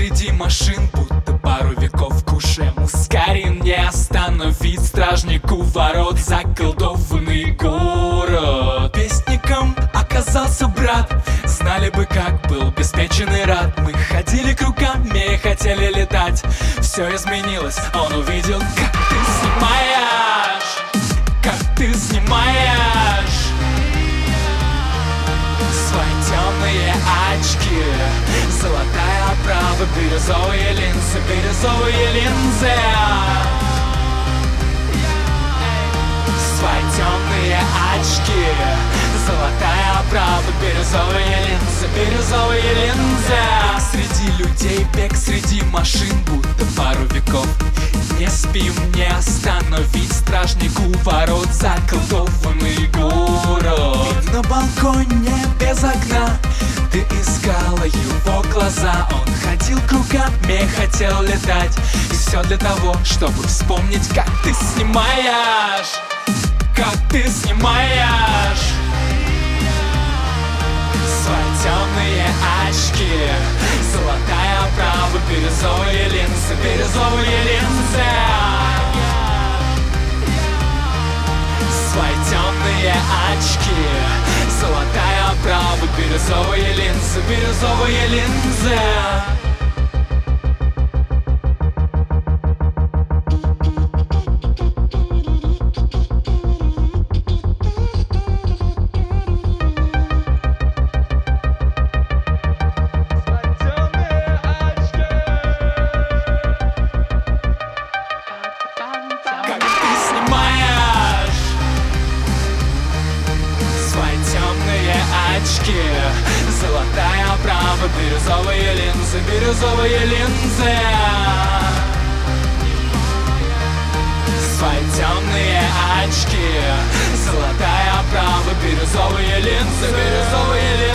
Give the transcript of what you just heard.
среди машин, будто пару веков кушаем ускорин. Не остановить стражнику ворот заколдованный город. Песником оказался брат, знали бы, как был обеспечен и рад. Мы ходили кругами и хотели летать. Все изменилось, он увидел, как ты снимаешь, как ты снимаешь свои темные очки, золотая оправа, бирюзовые линзы, бирюзовые линзы. Свои темные очки, золотая оправа, бирюзовые линзы, бирюзовые линзы. Среди людей, бег среди машин, будто пару веков. Не спим, не остановить стражнику ворот заколдованный город. Вид на балконе без окна, ты искала его глаза. Он ходил кругами, хотел летать. И все для того, чтобы вспомнить, как ты снимаешь, как ты снимаешь свои темные очки, золотая оправа, бирюзовые линзы, бирюзовые линзы. Свои темные очки, золотая оправа, бирюзовые линзы, бирюзовые линзы. Золотая оправа, бирюзовые линзы, бирюзовые линзы. Свои темные очки, золотая оправа, бирюзовые линзы, бирюзовые линзы.